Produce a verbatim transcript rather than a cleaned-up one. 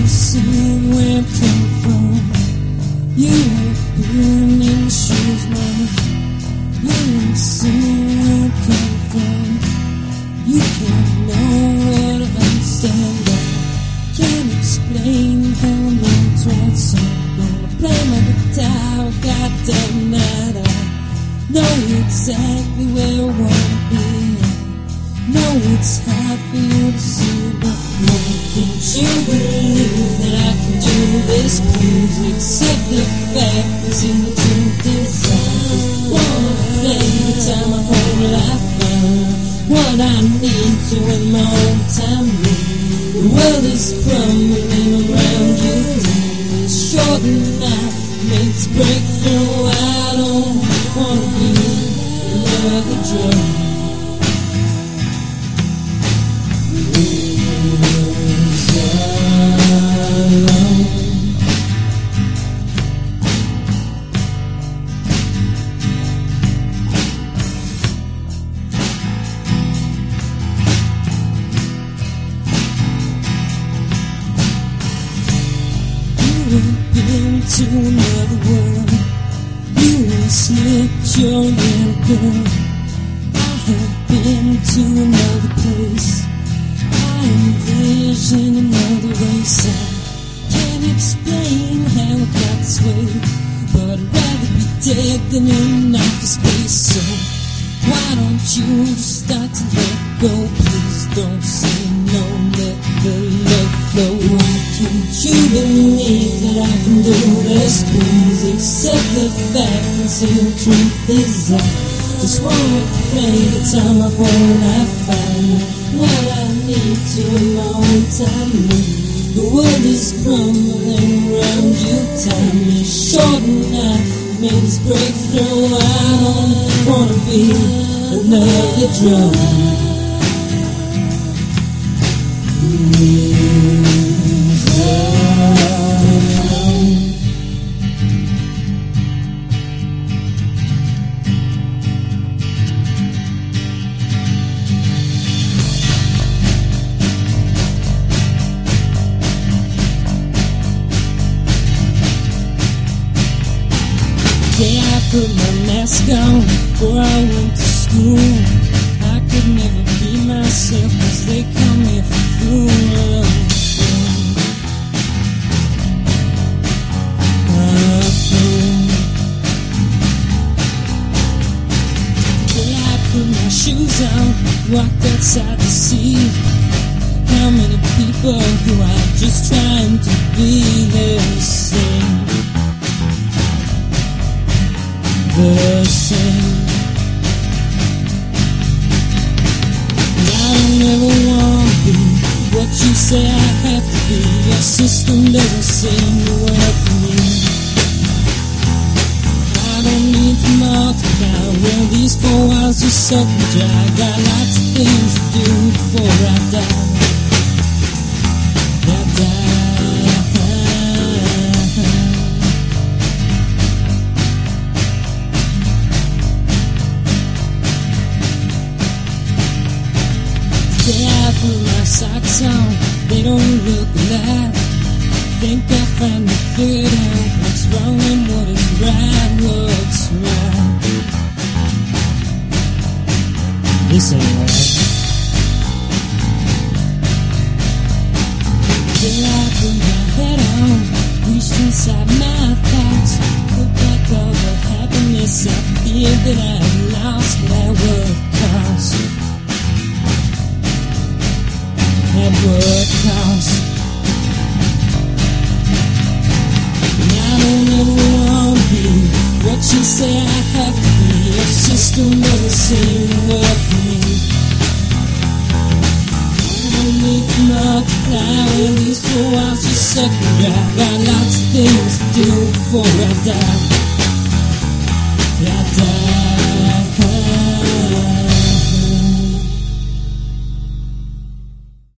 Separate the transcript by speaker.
Speaker 1: ain't seen where I'm coming from. You ain't been in my shoes, mama. You ain't seen where I'm coming from. You can't know what I understand. I can't explain how I'm going to try, so I'm gonna play my guitar, goddamn night. I know exactly where I wanna be. I know it's hard for you to see, but why can't you believe that I can do this? Please accept the fact that in the truth is I just wanna play the time my whole life found what I need to in my own time. The world is crumbling around you. Time is short and night makes breakthrough. I don't wanna be another drug. Been to another world. You ain't slipped your little girl. I have been to another place. I envision another race. I can't explain how it got this way, but I'd rather be dead than in outer space. So why don't you just start to let go? Please don't say no, let the love flow. Why can't you believe that I can do this? Please accept the fact and see the truth is I just wanna play the time my whole life. Find what I need to in my own time. The world is crumbling around you. Time is short and I made this breakthrough. I don't wanna be another drug. Yeah, I put my mask on before I went to school. I could never be myself cause they call me a fool. A fool. Yeah, I put my shoes on, walked outside to see how many people who are just trying to be the same. The same. And I don't ever want to be what you say I have to be. Your system doesn't seem to work for me. I don't need to multiply. Well, these four walls just suck me dry. Got lots of things to do before I die. I die. Yeah, I put my socks on, they don't look alike. Think I finally figured out what's wrong and what is right, what's right. This ain't right. Yeah, I put my head on, reached inside my thoughts, put back all the happiness I feel that I lost, but at what cost? At what cost? And I don't ever want to be what you say I have to be. Your system doesn't seem to work for me. I don't need to multiply when these four walls just suck me dry. Got lots of things to do before I die. I die.